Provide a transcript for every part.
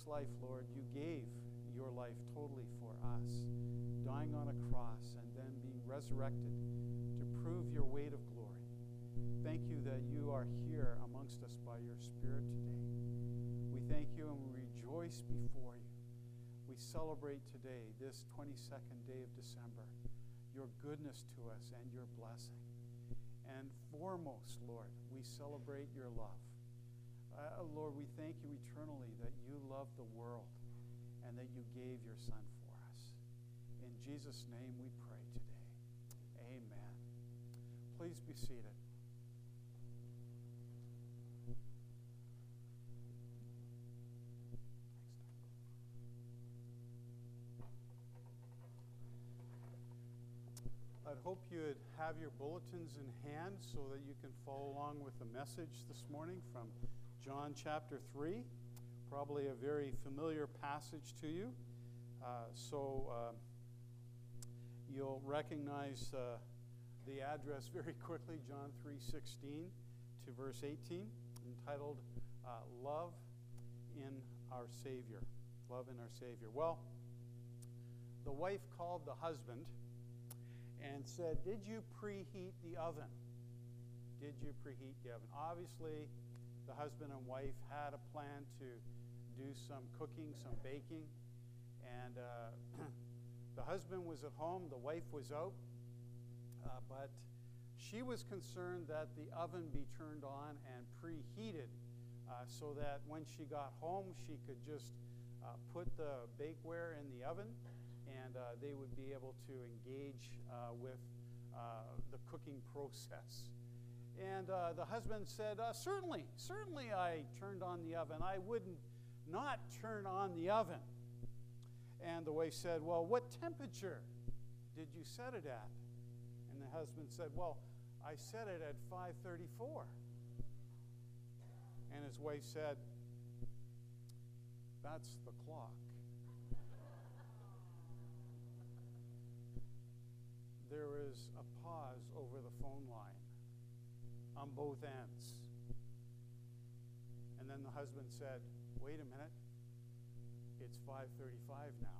this life, Lord, you gave your life totally for us, dying on a cross and then being resurrected to prove your weight of glory. Thank you that you are here amongst us by your Spirit today. We thank you and we rejoice before you. We celebrate today, this 22nd day of December, your goodness to us and your blessing. And foremost, Lord, we celebrate your love. Lord, we thank you eternally that you love the world and that you gave your Son for us. In Jesus' name we pray today. Amen. Please be seated. I'd hope you'd have your bulletins in hand so that you can follow along with the message this morning from John chapter 3. Probably a very familiar passage to you. You'll recognize the address very quickly, John 3:16 to verse 18, entitled Love in Our Savior. Love in our Savior. Well, the wife called the husband and said, "Did you preheat the oven? Did you preheat the oven?" Obviously, the husband and wife had a plan to do some cooking, some baking, and the husband was at home, the wife was out, but she was concerned that the oven be turned on and preheated so that when she got home, she could just put the bakeware in the oven and they would be able to engage with the cooking process. And the husband said, certainly I turned on the oven. I wouldn't not turn on the oven. And the wife said, well, what temperature did you set it at? And the husband said, well, I set it at 534. And his wife said, that's the clock. There was a pause over the phone line on both ends. And then the husband said, wait a minute, it's 5:35 now.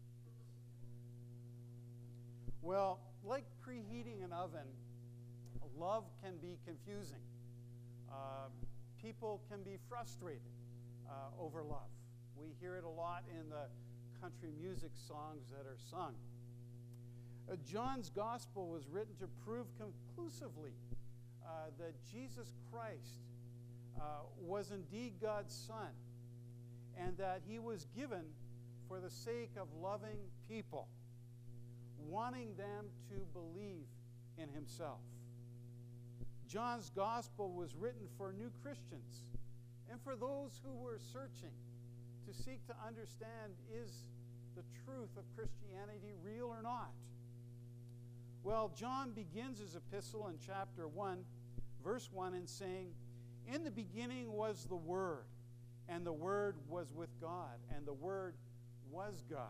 Well, like preheating an oven, love can be confusing. People can be frustrated over love. We hear it a lot in the country music songs that are sung. John's gospel was written to prove conclusively that Jesus Christ was indeed God's Son and that he was given for the sake of loving people, wanting them to believe in himself. John's gospel was written for new Christians and for those who were searching to seek to understand, is the truth of Christianity real or not? Well, John begins his epistle in chapter 1, verse 1, in saying, in the beginning was the Word, and the Word was with God, and the Word was God.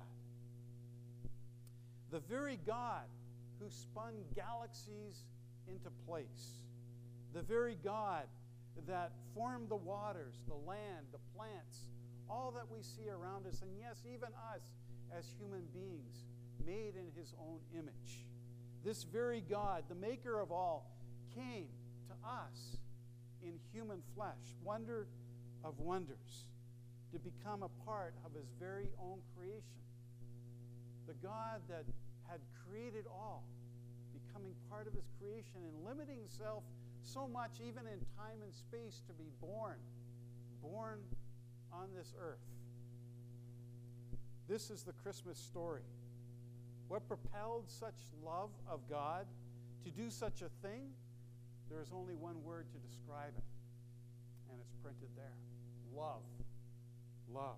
The very God who spun galaxies into place. The very God that formed the waters, the land, the plants, all that we see around us, and yes, even us as human beings, made in his own image. This very God, the maker of all, came to us in human flesh, wonder of wonders, to become a part of his very own creation. The God that had created all, becoming part of his creation and limiting himself so much, even in time and space, to be born on this earth. This is the Christmas story. What propelled such love of God to do such a thing? There is only one word to describe it, and it's printed there. Love. Love.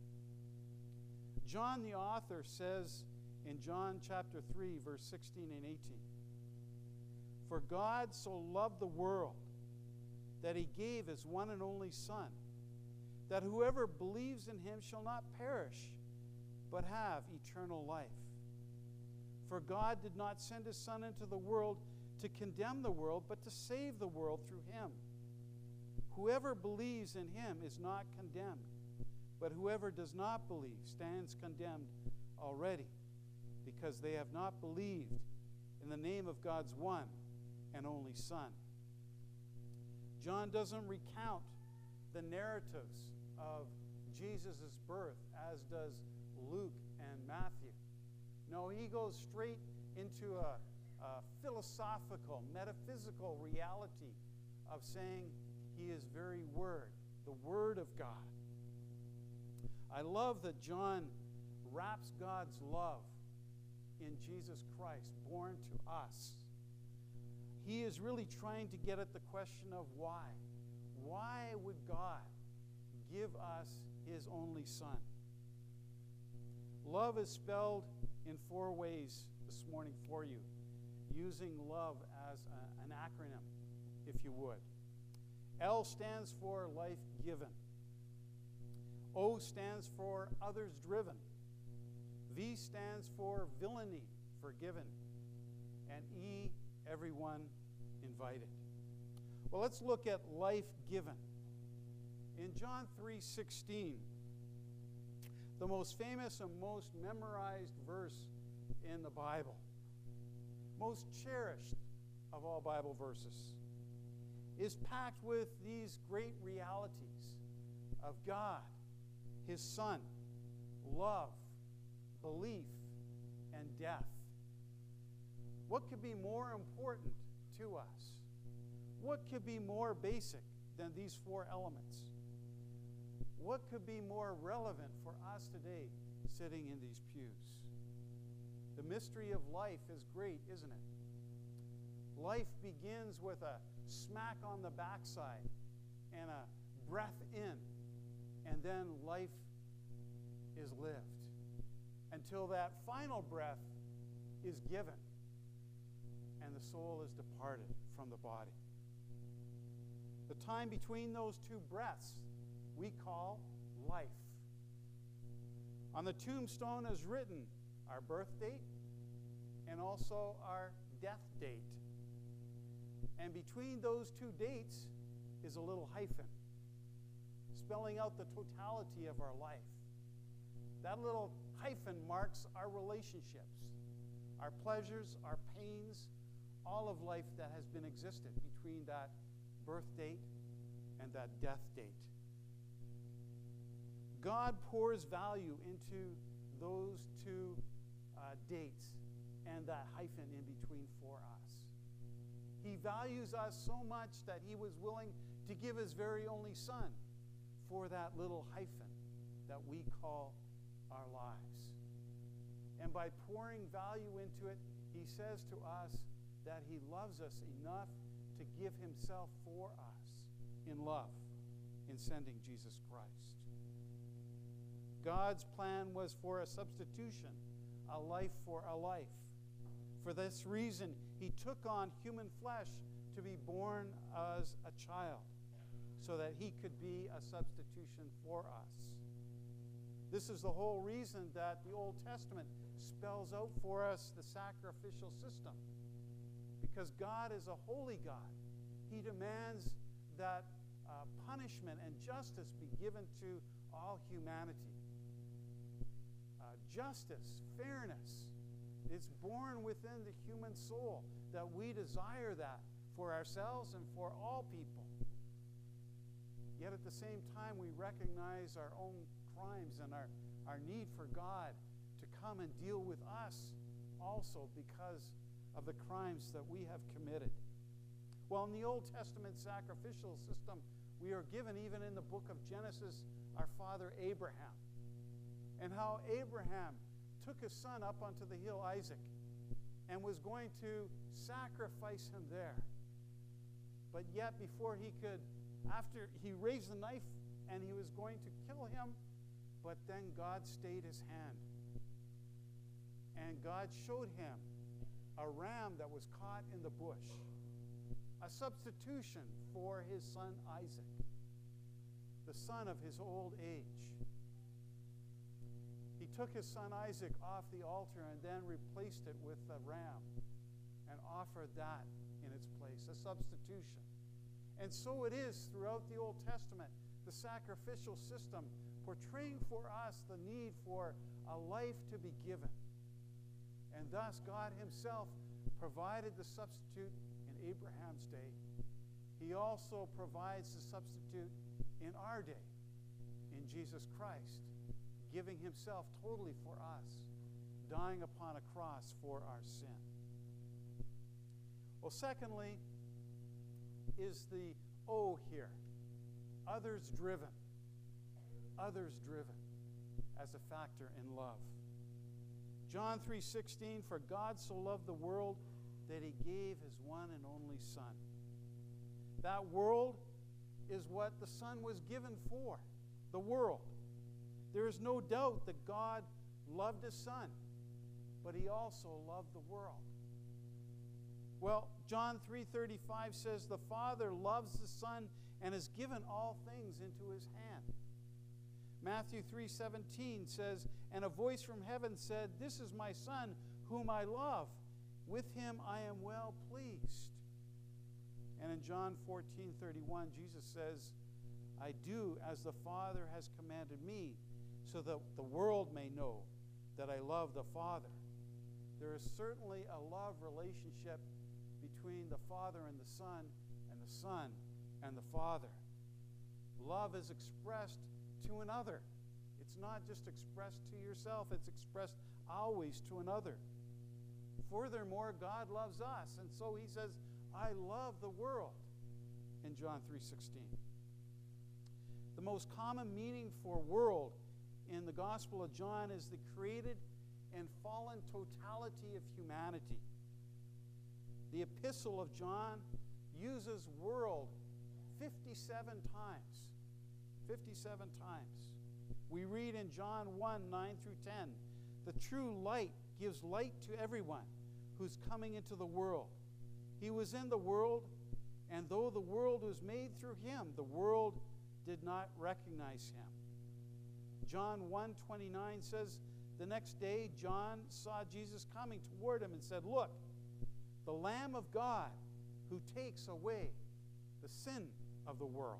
John the author says in John chapter 3, verse 16 and 18, for God so loved the world that he gave his one and only Son, that whoever believes in him shall not perish, but have eternal life. For God did not send his Son into the world to condemn the world, but to save the world through him. Whoever believes in him is not condemned, But whoever does not believe stands condemned already, because they have not believed in the name of God's one and only Son. John doesn't recount the narratives of Jesus' birth, as does Luke and Matthew. No, he goes straight into a philosophical, metaphysical reality of saying he is very Word, the Word of God. I love that John wraps God's love in Jesus Christ, born to us. He is really trying to get at the question of why. Why would God give us His only Son? Love is spelled in 4 ways this morning for you, using love as an acronym, if you would. L stands for life given. O stands for others driven. V stands for villainy, forgiven. And E, everyone invited. Well, let's look at life given. In John 3:16, the most famous and most memorized verse in the Bible, most cherished of all Bible verses, is packed with these great realities of God, His Son, love, belief, and death. What could be more important to us? What could be more basic than these 4 elements? What could be more relevant for us today sitting in these pews? The mystery of life is great, isn't it? Life begins with a smack on the backside and a breath in, and then life is lived until that final breath is given and the soul is departed from the body. The time between those 2 breaths we call life. On the tombstone is written our birth date and also our death date. And between those 2 dates is a little hyphen, spelling out the totality of our life. That little hyphen marks our relationships, our pleasures, our pains, all of life that has been existed between that birth date and that death date. God pours value into those 2 dates and that hyphen in between for us. He values us so much that He was willing to give His very only Son for that little hyphen that we call our lives. And by pouring value into it, He says to us that He loves us enough to give Himself for us in love in sending Jesus Christ. God's plan was for a substitution, a life for a life. For this reason, He took on human flesh to be born as a child, so that He could be a substitution for us. This is the whole reason that the Old Testament spells out for us the sacrificial system. Because God is a holy God. He demands that punishment and justice be given to all humanity. Justice, fairness, it's born within the human soul that we desire that for ourselves and for all people. Yet at the same time, we recognize our own crimes and our need for God to come and deal with us also because of the crimes that we have committed. Well, in the Old Testament sacrificial system, we are given, even in the book of Genesis, our father Abraham, and how Abraham took his son up onto the hill, Isaac, and was going to sacrifice him there. But yet, before he could, after he raised the knife and he was going to kill him, but then God stayed His hand. And God showed him a ram that was caught in the bush, a substitution for his son Isaac, the son of his old age. He took his son Isaac off the altar and then replaced it with a ram and offered that in its place, a substitution. And so it is throughout the Old Testament. The sacrificial system portraying for us the need for a life to be given. And thus God himself provided the substitute in Abraham's day. He also provides the substitute in our day, in Jesus Christ, giving himself totally for us, dying upon a cross for our sin. Well, secondly, is the O here. Others driven. Others driven as a factor in love. John 3:16, for God so loved the world that he gave his one and only Son. That world is what the Son was given for, the world. There is no doubt that God loved his Son, but he also loved the world. Well, John 3:35 says, the Father loves the Son and has given all things into his hand. Matthew 3:17 says, and a voice from heaven said, this is my Son whom I love. With him I am well pleased. And in John 14:31, Jesus says, I do as the Father has commanded me, so that the world may know that I love the Father. There is certainly a love relationship between the Father and the Son and the Father. Love is expressed to another. It's not just expressed to yourself, it's expressed always to another. Furthermore, God loves us, and so he says, I love the world in John 3:16. The most common meaning for world in the Gospel of John is the created and fallen totality of humanity. The Epistle of John uses world 57 times. 57 times. We read in John 1:9-10, the true light gives light to everyone who's coming into the world. He was in the world, and though the world was made through him, the world did not recognize him. John 1:29 says, the next day John saw Jesus coming toward him and said, look, the Lamb of God who takes away the sin of the world.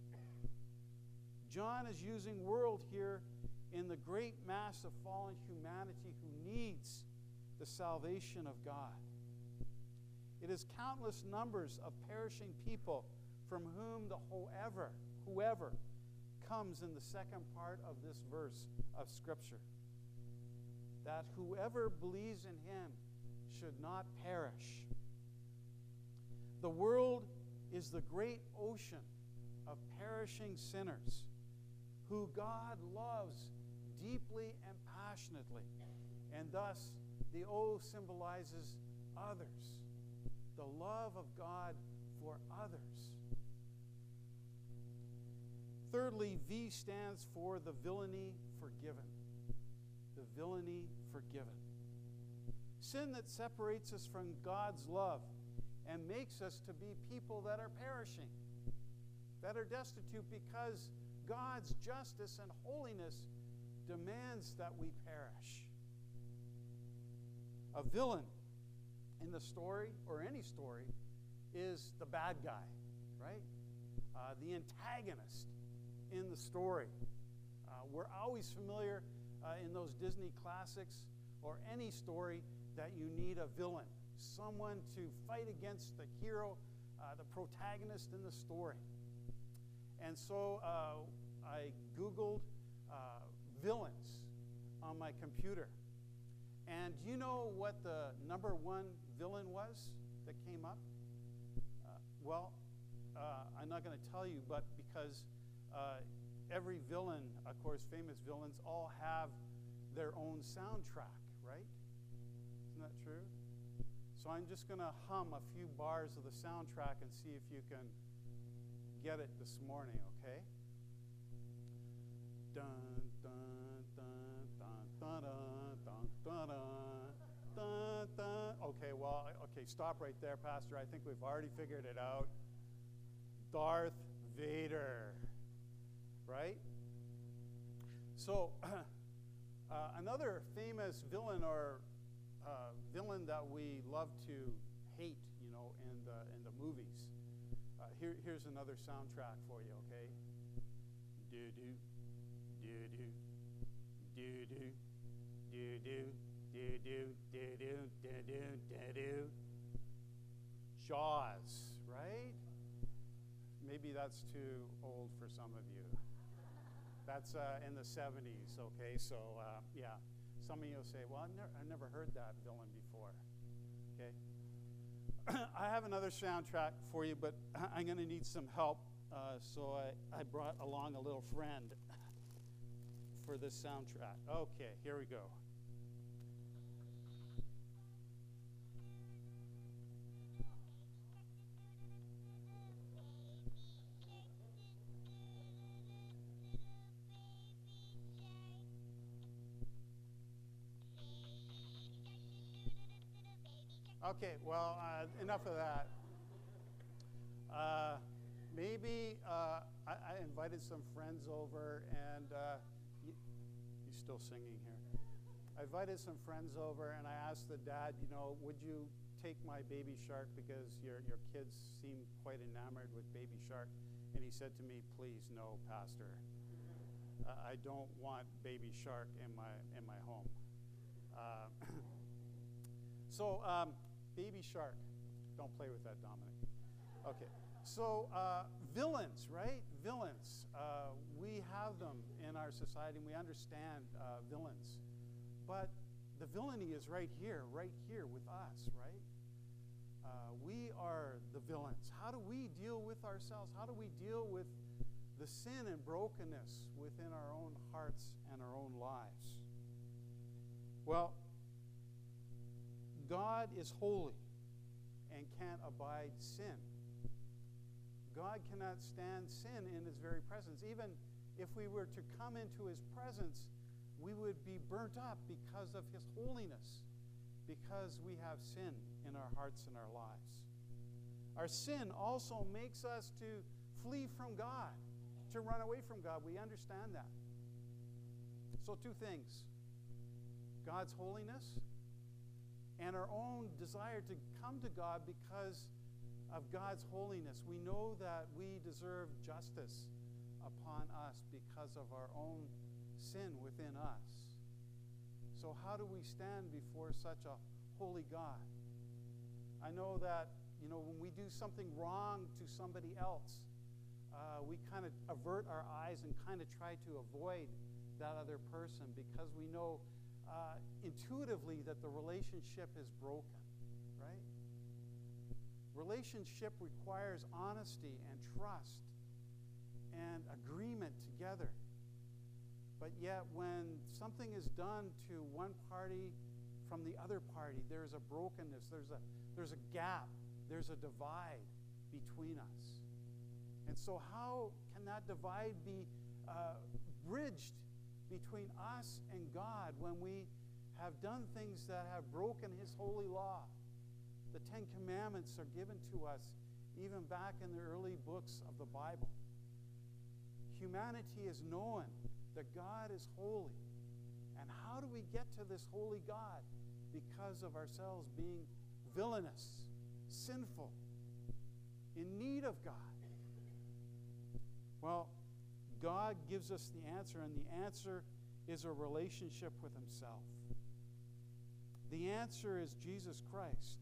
John is using world here in the great mass of fallen humanity who needs the salvation of God. It is countless numbers of perishing people from whom the whoever comes in the second part of this verse of Scripture. That whoever believes in him should not perish. The world is the great ocean of perishing sinners who God loves deeply and passionately. And thus, the O symbolizes others. The love of God for others. Thirdly, V stands for the villainy forgiven. The villainy forgiven. Sin that separates us from God's love and makes us to be people that are perishing, that are destitute because God's justice and holiness demands that we perish. A villain in the story, or any story, is the bad guy, right? The antagonist in the story. We're always familiar in those Disney classics or any story that you need a villain, someone to fight against the hero, the protagonist in the story. And so I Googled villains on my computer. And do you know what the number one villain was that came up? I'm not going to tell you, but because every villain, of course, famous villains, all have their own soundtrack, right? Isn't that true? So I'm just going to hum a few bars of the soundtrack and see if you can get it this morning, okay? Dun, dun, dun, dun, dun, dun, dun, dun, dun, dun. Okay, stop right there, Pastor. I think we've already figured it out. Darth Vader, right? So, another famous villain or villain that we love to hate, in the movies. Here's another soundtrack for you, okay? Do do do do do do do do do do do do do do do. Jaws, right? Maybe that's too old for some of you. That's in the 70s, okay? So, yeah. Some of you will say, well, I've never heard that villain before, okay? I have another soundtrack for you, but I'm going to need some help. So I brought along a little friend for this soundtrack. Okay, here we go. Okay, well, enough of that. Maybe I invited some friends over, and he's still singing here. I invited some friends over, and I asked the dad, would you take my Baby Shark because your kids seem quite enamored with Baby Shark? And he said to me, please, no, Pastor. I don't want Baby Shark in my home. So, Baby Shark. Don't play with that, Dominic. Okay. So, villains, right? Villains. We have them in our society, and we understand villains. But the villainy is right here with us, right? We are the villains. How do we deal with ourselves? How do we deal with the sin and brokenness within our own hearts and our own lives? Well, God is holy and can't abide sin. God cannot stand sin in his very presence. Even if we were to come into his presence, we would be burnt up because of his holiness, because we have sin in our hearts and our lives. Our sin also makes us to flee from God, to run away from God. We understand that. So, two things: God's holiness and our own desire to come to God because of God's holiness. We know that we deserve justice upon us because of our own sin within us. So how do we stand before such a holy God? I know that, when we do something wrong to somebody else, we kind of avert our eyes and kind of try to avoid that other person because we know intuitively that the relationship is broken, right? Relationship requires honesty and trust and agreement together. But yet when something is done to one party from the other party, there's a brokenness, there's a gap, there's a divide between us. And so how can that divide be bridged between us and God when we have done things that have broken his holy law? The Ten Commandments are given to us even back in the early books of the Bible. Humanity has known that God is holy. And how do we get to this holy God? Because of ourselves being villainous, sinful, in need of God. Well, God gives us the answer, and the answer is a relationship with himself. The answer is Jesus Christ.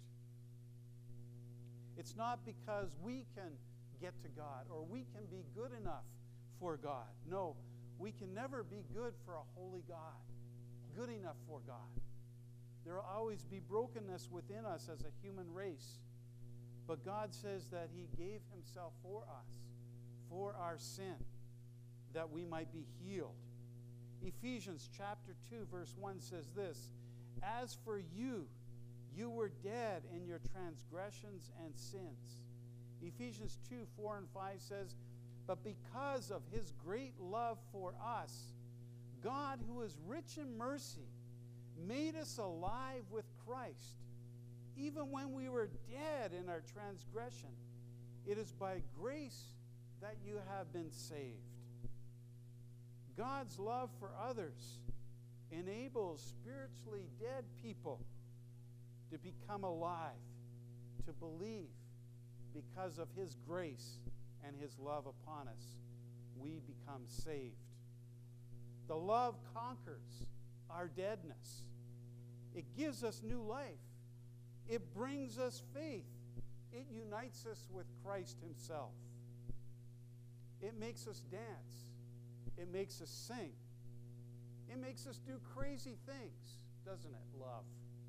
It's not because we can get to God or we can be good enough for God. No, we can never be good for a holy God, good enough for God. There will always be brokenness within us as a human race. But God says that he gave himself for us, for our sin, that we might be healed. Ephesians chapter 2, verse 1 says this: "As for you, you were dead in your transgressions and sins." Ephesians 2, 4 and 5 says, "But because of his great love for us, God, who is rich in mercy, made us alive with Christ, even when we were dead in our transgression. It is by grace that you have been saved." God's love for others enables spiritually dead people to become alive, to believe. Because of his grace and his love upon us, we become saved. The love conquers our deadness. It gives us new life. It brings us faith. It unites us with Christ himself. It makes us dance. It makes us sing. It makes us do crazy things, doesn't it? Love.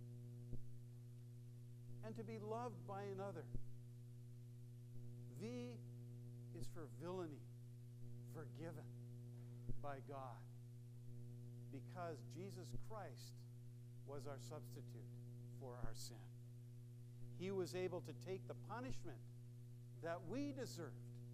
And to be loved by another. V is for villainy, forgiven by God. Because Jesus Christ was our substitute for our sin. He was able to take the punishment that we deserved,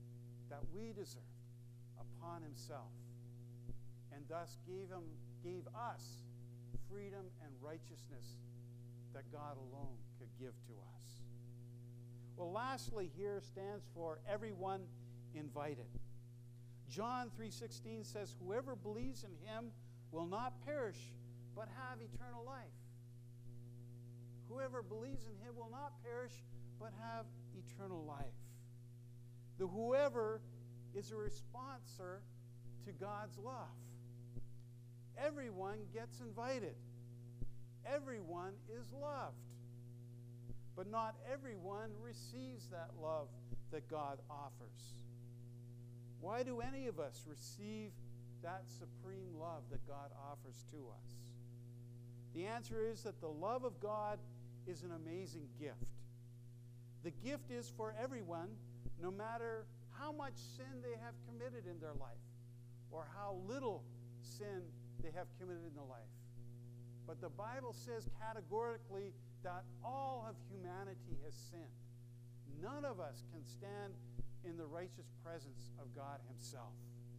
upon himself, and thus gave us freedom and righteousness that God alone could give to us. Well, lastly, here stands for everyone invited. John 3:16 says, "Whoever believes in him will not perish, but have eternal life." Whoever believes in him will not perish, but have eternal life. The whoever is a responser to God's love. Everyone gets invited. Everyone is loved. But not everyone receives that love that God offers. Why do any of us receive that supreme love that God offers to us? The answer is that the love of God is an amazing gift. The gift is for everyone, no matter how much sin they have committed in their life or how little sin they have committed in their life. But the Bible says categorically that all of humanity has sinned. None of us can stand in the righteous presence of God himself.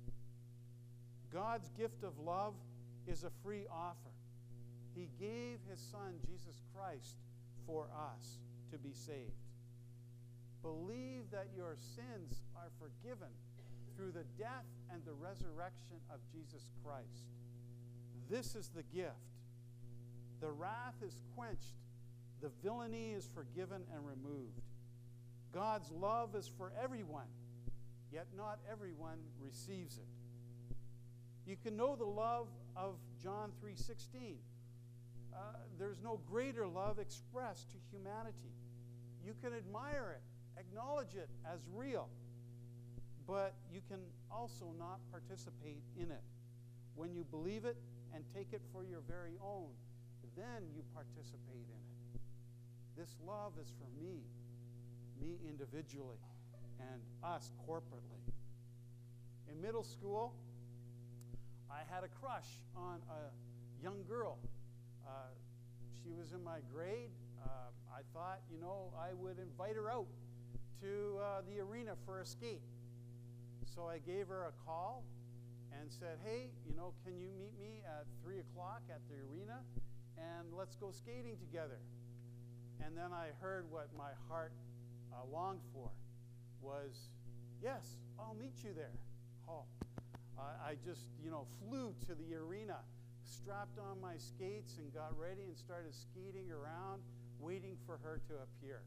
God's gift of love is a free offer. He gave his Son, Jesus Christ, for us to be saved. Believe that your sins are forgiven through the death and the resurrection of Jesus Christ. This is the gift. The wrath is quenched. The villainy is forgiven and removed. God's love is for everyone, yet not everyone receives it. You can know the love of John 3:16. There's no greater love expressed to humanity. You can admire it, acknowledge it as real, but you can also not participate in it. When you believe it and take it for your very own, then you participate in it. This love is for me individually, and us corporately. In middle school, I had a crush on a young girl. She was in my grade. I thought, I would invite her out to the arena for a skate. So I gave her a call and said, hey, can you meet me at 3 o'clock at the arena and let's go skating together. And then I heard what my heart longed for was, yes, I'll meet you there. Oh, I just, flew to the arena, strapped on my skates and got ready and started skating around, waiting for her to appear.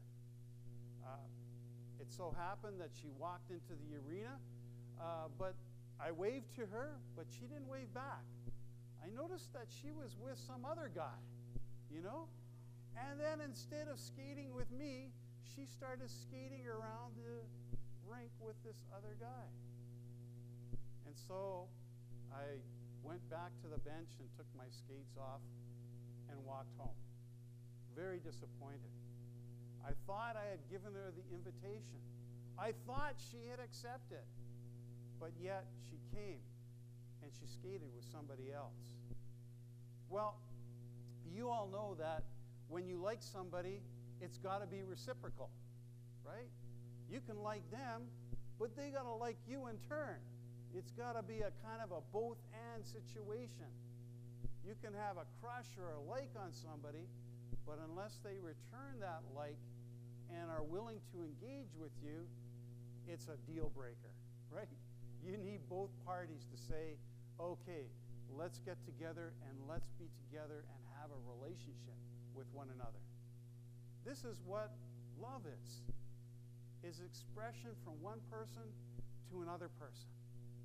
It so happened that she walked into the arena, but I waved to her, but she didn't wave back. I noticed that she was with some other guy, And then instead of skating with me, she started skating around the rink with this other guy. And so I went back to the bench and took my skates off and walked home. Very disappointed. I thought I had given her the invitation. I thought she had accepted. But yet she came and she skated with somebody else. Well, you all know that when you like somebody, it's got to be reciprocal, right? You can like them, but they got to like you in turn. It's got to be a kind of a both-and situation. You can have a crush or a like on somebody, but unless they return that like and are willing to engage with you, it's a deal breaker, right? You need both parties to say, okay, let's get together and let's be together and have a relationship with one another. This is what love is expression from one person to another person.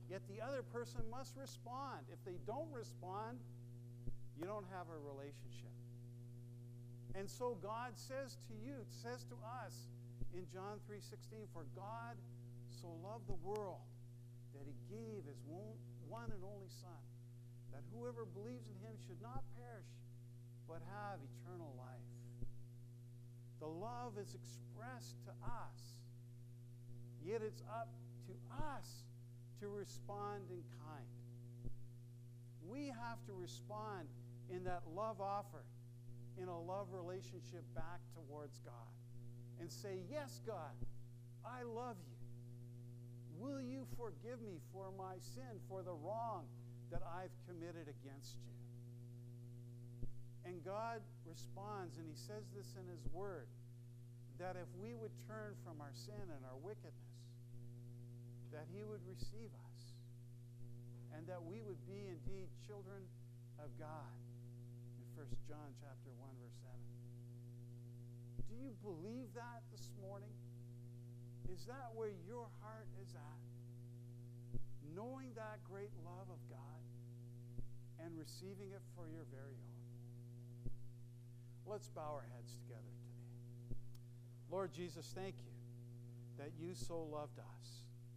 Yet the other person must respond. If they don't respond, you don't have a relationship. And so God says to you, says to us in John 3:16, for God so loved the world that he gave his one and only Son, that whoever believes in him should not perish, but have eternal life. The love is expressed to us, yet it's up to us to respond in kind. We have to respond in that love offer, in a love relationship back towards God, and say, yes, God, I love you. Will you forgive me for my sin, for the wrong that I've committed against you? And God responds, and he says this in his word, that if we would turn from our sin and our wickedness, that he would receive us, and that we would be indeed children of God. In 1 John chapter 1, verse 7. Do you believe that this morning? Is that where your heart is at? Knowing that great love of God and receiving it for your very own. Let's bow our heads together today. Lord Jesus, thank you that you so loved us,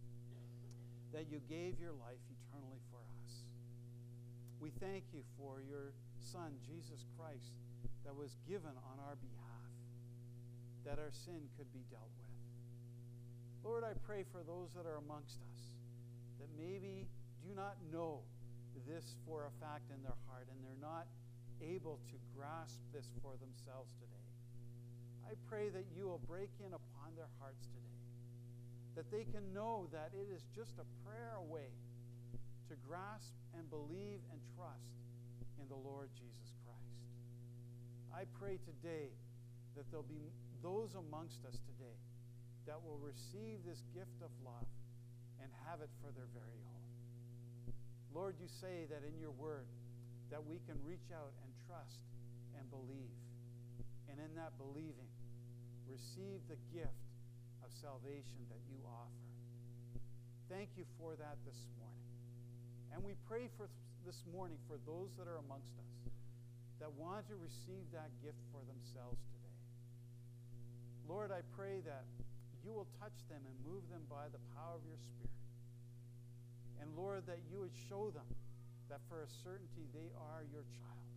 that you gave your life eternally for us. We thank you for your Son, Jesus Christ, that was given on our behalf, that our sin could be dealt with. Lord, I pray for those that are amongst us that maybe do not know this for a fact in their heart, and they're not able to grasp this for themselves today. I pray that you will break in upon their hearts today, that they can know that it is just a prayer away to grasp and believe and trust in the Lord Jesus Christ. I pray today that there'll be those amongst us today that will receive this gift of love and have it for their very own. Lord, you say that in your word that we can reach out and trust and believe, and in that believing, receive the gift of salvation that you offer. Thank you for that this morning. And we pray for this morning for those that are amongst us that want to receive that gift for themselves today. Lord, I pray that you will touch them and move them by the power of your Spirit. And Lord, that you would show them that for a certainty they are your child.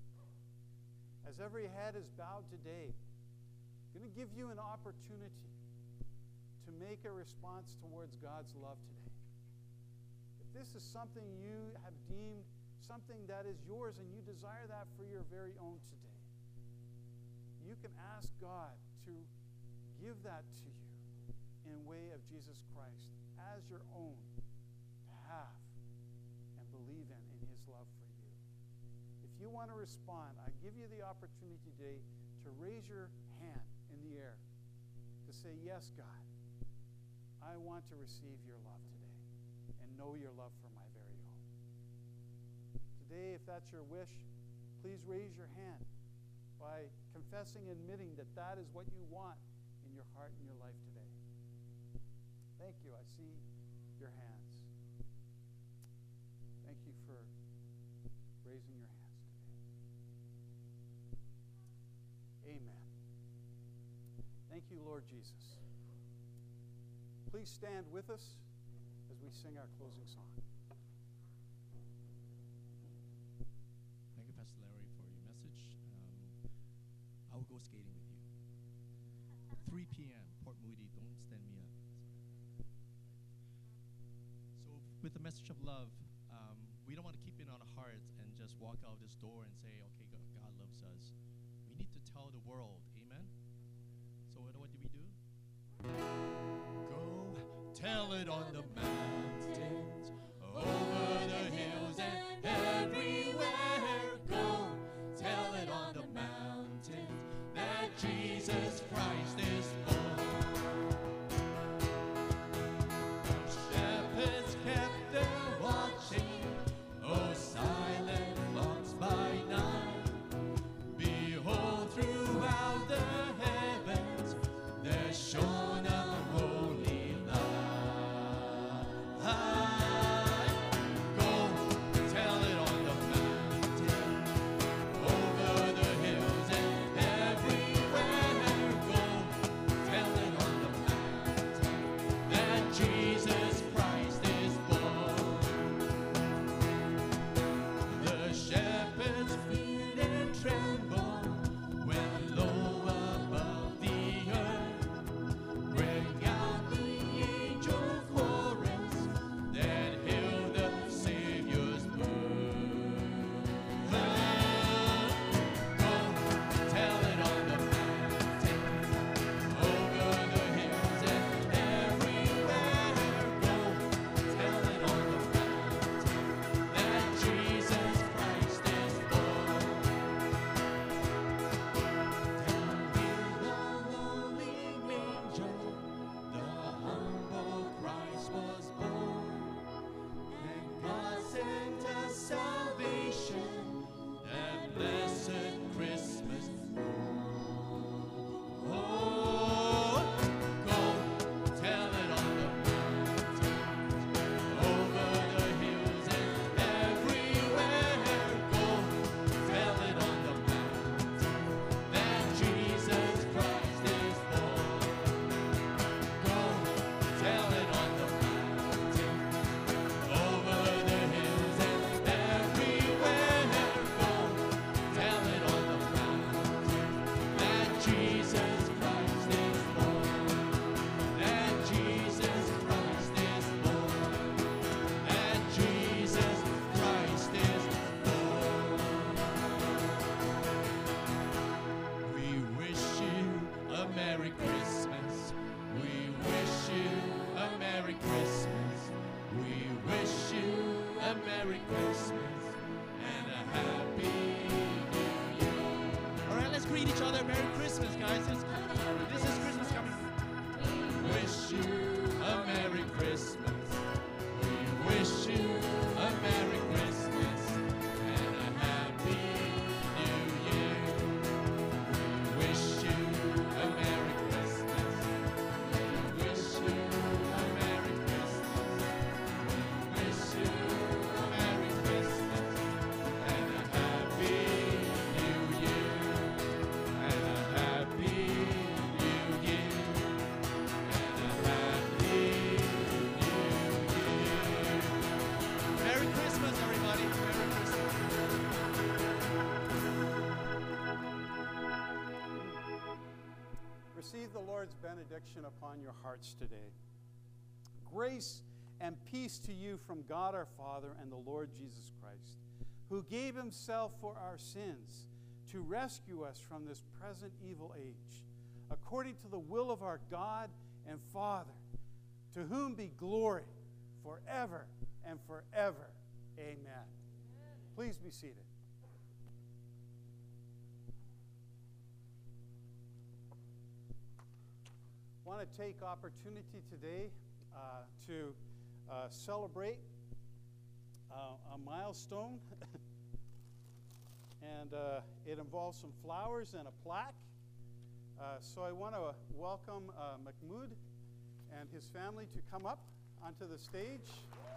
As every head is bowed today, I'm going to give you an opportunity to make a response towards God's love today. If this is something you have deemed something that is yours and you desire that for your very own today, you can ask God to give that to you in way of Jesus Christ as your own to have and believe in his love for you. If you want to respond, I give you the opportunity today to raise your hand in the air to say, yes, God, I want to receive your love today and know your love for my very own. Today, if that's your wish, please raise your hand by confessing and admitting that that is what you want in your heart and your life today. Thank you. I see your hands. Thank you for raising your hands today. Amen. Thank you, Lord Jesus. Please stand with us as we sing our closing song. Thank you, Pastor Larry, for your message. I will go skating with you. 3 p.m., Port Moody, don't stand me up. So with the message of love, we don't want to keep it on our hearts and just walk out this door and say, okay, God loves us. We need to tell the world, amen? So what do we do? Go tell it on the mountains, over the hills and everywhere. Go tell it on the mountains that Jesus Christ is born. Shepherds kept their watching, oh silent flocks by night. Behold, throughout the heavens there shone a holy light. Lord's benediction upon your hearts today. Grace and peace to you from God our Father and the Lord Jesus Christ, who gave himself for our sins to rescue us from this present evil age, according to the will of our God and Father, to whom be glory forever and forever. Amen. Please be seated. I want to take opportunity today to celebrate a milestone, and it involves some flowers and a plaque. So I want to welcome Mahmoud and his family to come up onto the stage.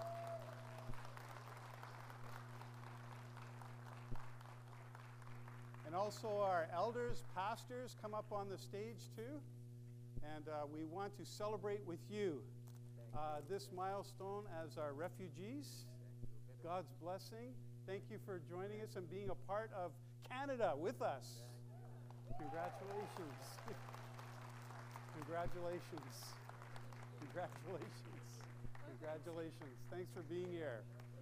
And also our elders, pastors, come up on the stage too. And we want to celebrate with you this milestone as our refugees. God's blessing. Thank you for joining us and being a part of Canada with us. Congratulations. Congratulations. Congratulations. Congratulations. Thanks for being here.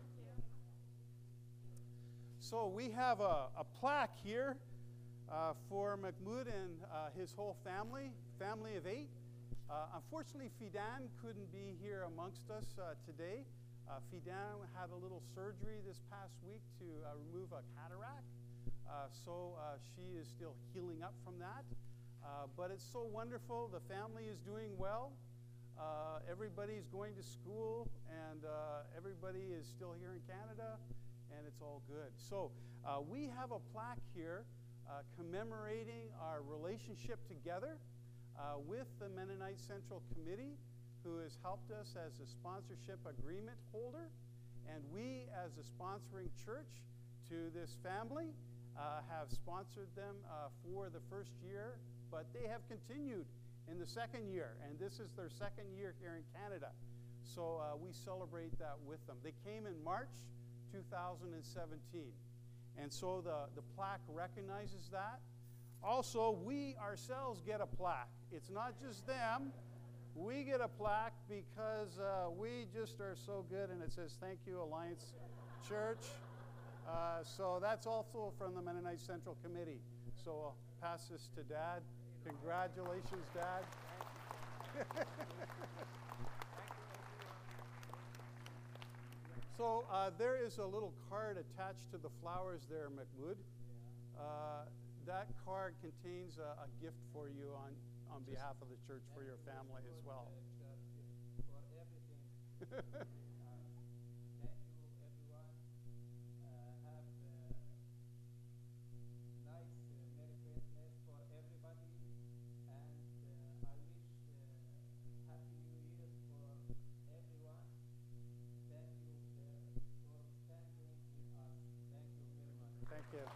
So we have a plaque here for Mahmoud and his whole family of 8. Unfortunately, Fidan couldn't be here amongst us today. Fidan had a little surgery this past week to remove a cataract. So she is still healing up from that. But it's so wonderful. The family is doing well. Everybody's going to school, and everybody is still here in Canada, and it's all good. So we have a plaque here commemorating our relationship together with the Mennonite Central Committee, who has helped us as a sponsorship agreement holder. And we, as a sponsoring church to this family, have sponsored them for the first year, but they have continued in the second year, and this is their second year here in Canada. So we celebrate that with them. They came in March 2017, and so the plaque recognizes that. Also, we ourselves get a plaque. It's not just them. We get a plaque because we just are so good, and it says, "Thank you, Alliance Church." So that's also from the Mennonite Central Committee. So I'll pass this to Dad. Congratulations, Dad. So there is a little card attached to the flowers there, Mahmoud. That card contains a gift for you on behalf of the church for your family as well. For everything. Thank you, everyone. Have nice Merry Christmas for everybody, and I wish Happy New Year for everyone. Thank you for standing with us. Thank you very much. Thank you.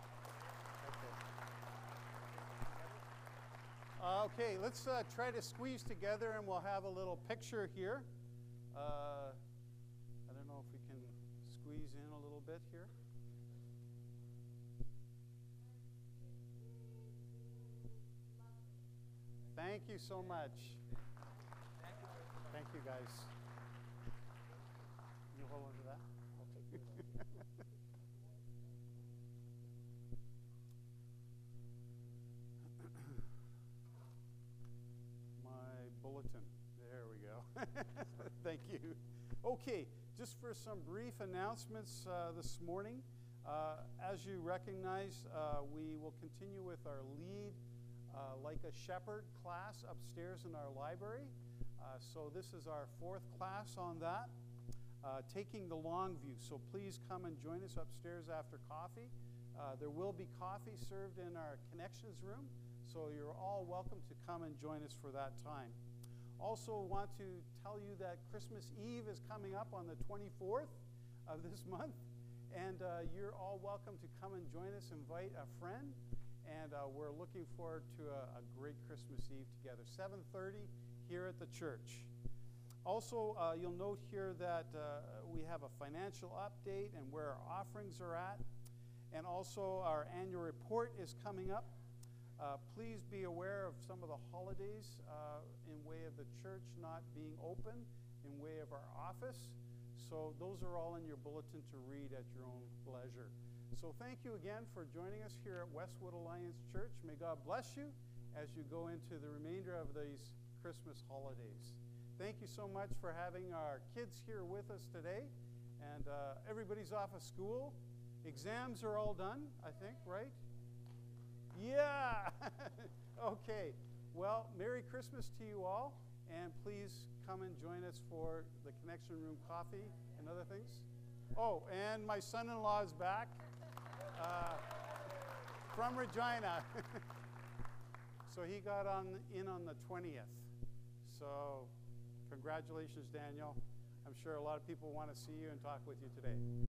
Okay, let's try to squeeze together, and we'll have a little picture here. I don't know if we can squeeze in a little bit here. Thank you so much. Thank you, guys. You hold on to that? Okay. Bulletin. There we go. Thank you. Okay, just for some brief announcements this morning. As you recognize, we will continue with our Lead Like a Shepherd class upstairs in our library. So this is our 4th class on that, taking the long view. So please come and join us upstairs after coffee. There will be coffee served in our connections room, so you're all welcome to come and join us for that time. Also want to tell you that Christmas Eve is coming up on the 24th of this month, and you're all welcome to come and join us, invite a friend, and we're looking forward to a great Christmas Eve together. 7:30 here at the church. Also, you'll note here that we have a financial update and where our offerings are at, and also our annual report is coming up. Please be aware of some of the holidays in way of the church not being open, in way of our office. So those are all in your bulletin to read at your own leisure. So thank you again for joining us here at Westwood Alliance Church. May God bless you as you go into the remainder of these Christmas holidays. Thank you so much for having our kids here with us today. And everybody's off of school. Exams are all done, I think, right? Yeah! Okay. Well, Merry Christmas to you all. And please come and join us for the Connection Room coffee and other things. Oh, and my son-in-law is back from Regina. So he got in on the 20th. So congratulations, Daniel. I'm sure a lot of people want to see you and talk with you today.